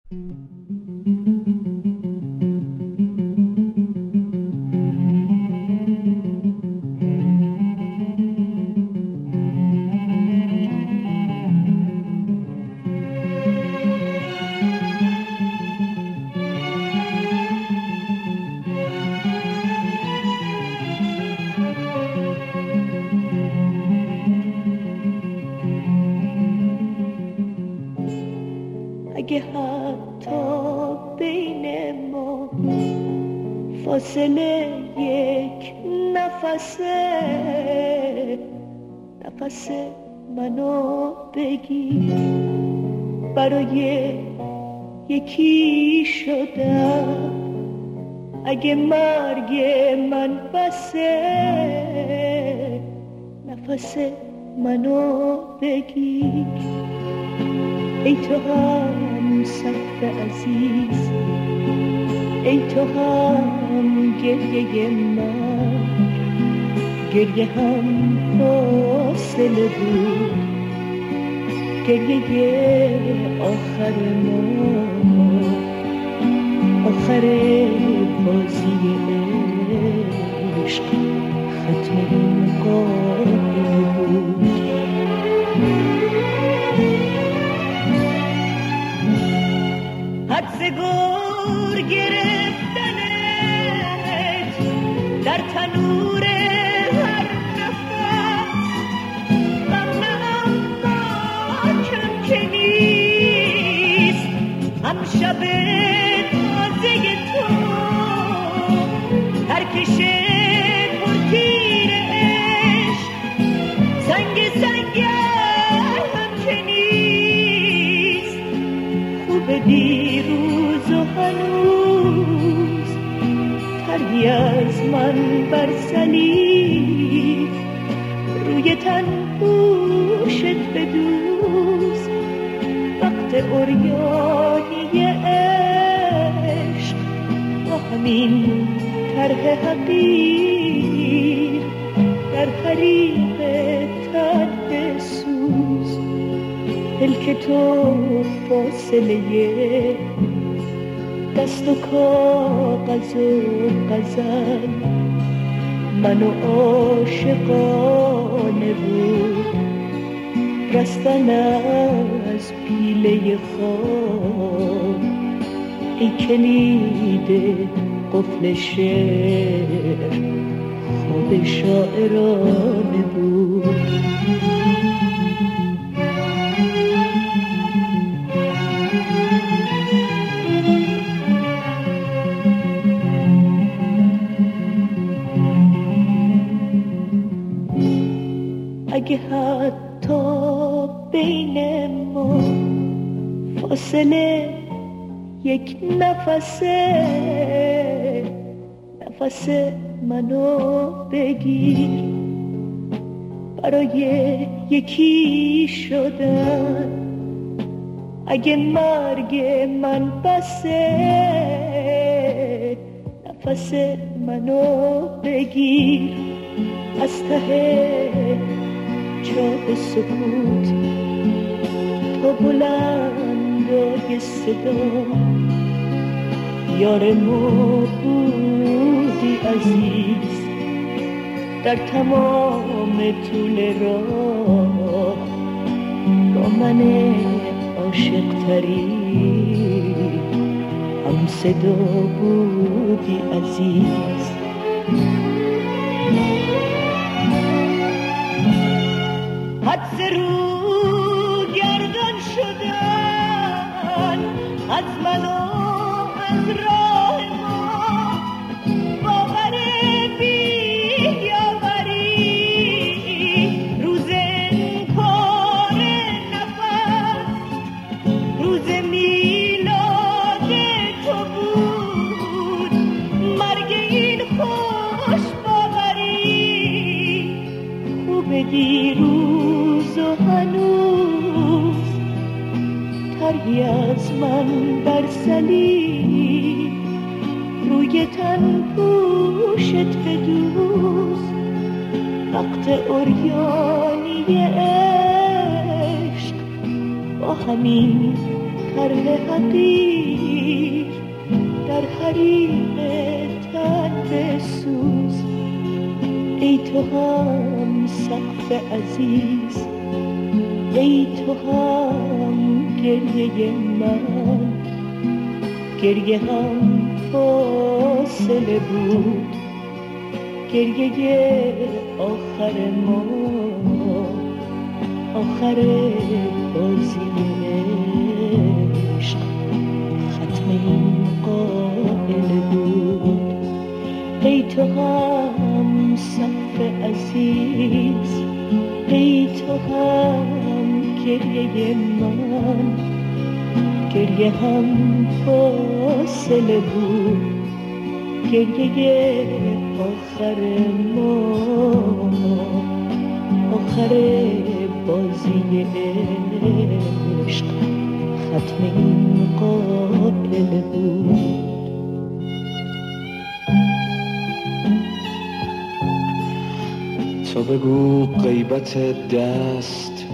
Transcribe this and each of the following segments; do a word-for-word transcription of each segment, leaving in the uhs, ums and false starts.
اگه حتی بین ما فاصله یک نفسه، نفس منو بگیر، برای یکی شدم. اگه مرگ من بسه، نفس منو بگیر. ای تو هم سفر عزیز، ای تو هم گریه من، گریه هم فاصله بود، گریه آخر ما، آخر بازی عشق، ختم این قافله بود. حدس گور گرفتنت در تنور هر نفس، غم اما کم که نیست. هم شب تازه تو ترکش پرتیر عشق، سنگ سنگ هم که نیست. خوب دیروز و هنوز تری از من بر صلیب، روی تن پوشت بدوز. وقت عریانی عشق با همین طرح حقیر، در حریق تن سوز. پلک تو فاصله دست و کاغذ و غزل، منو عاشقانه بود رستن از پیله خواب. ای کلید قفل شعر، خواب شاعرانه بود. اگه حتی بین ما فاصله یک نفسه، نفس منو بگیر، برای یکی شدن. اگه مرگ من بسه، نفس منو بگیر. از ته چاه سکوت تا بلندای صدا، یار ما بودی عزیز در تمام طول راه. با من عاشق تری هم صدا بودی عزیز. حدس رو گردن شدن از من و از راه ما، باور بیاوری روز انکار نفس، روز میلاد تو بود. مرگ این خوش باوری، خوب دیروز و هنوز تری از من بر صلیب، روی تن پوشت بدوز. وقت عریانی عشق با همین طرح حقیر در حریم تن بسوز. ای تو هم سقف عزیز، ای تو هم گریه من. گریه هم فاصله بود، گریه آخر ما، آخر بازی عشق ختم این قائل بود. ای تو هم صف عزیز، ای تو هم گریه من. گریه هم فاصله بود، گریه آخر ما، آخر بازی عشق ختم این قابل بود. تو بگو غیبت دست،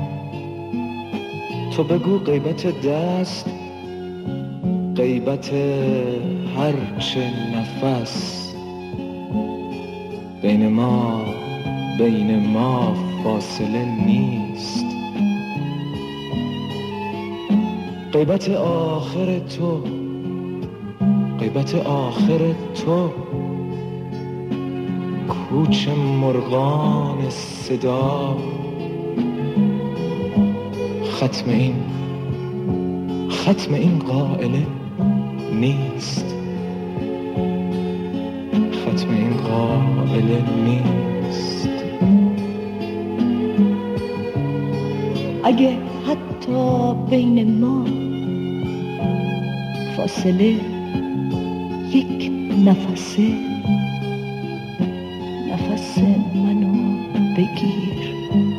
تو بگو غیبت دست، غیبت هرچه نفس. بین ما بین ما فاصله نیست. غیبت آخر تو، غیبت آخر تو، کوچ مرغان صدا. ختم این ختم این قائله نیست، ختم این قائله نیست. اگه حتی بین ما فاصله یک نفسه، نفس منو بگیر.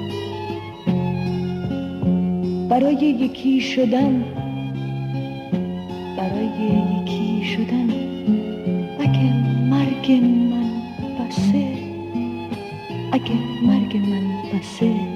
برای یکی شدن، برای یکی شدن، اگه مرگ من بسه، اگه مرگ من بسه،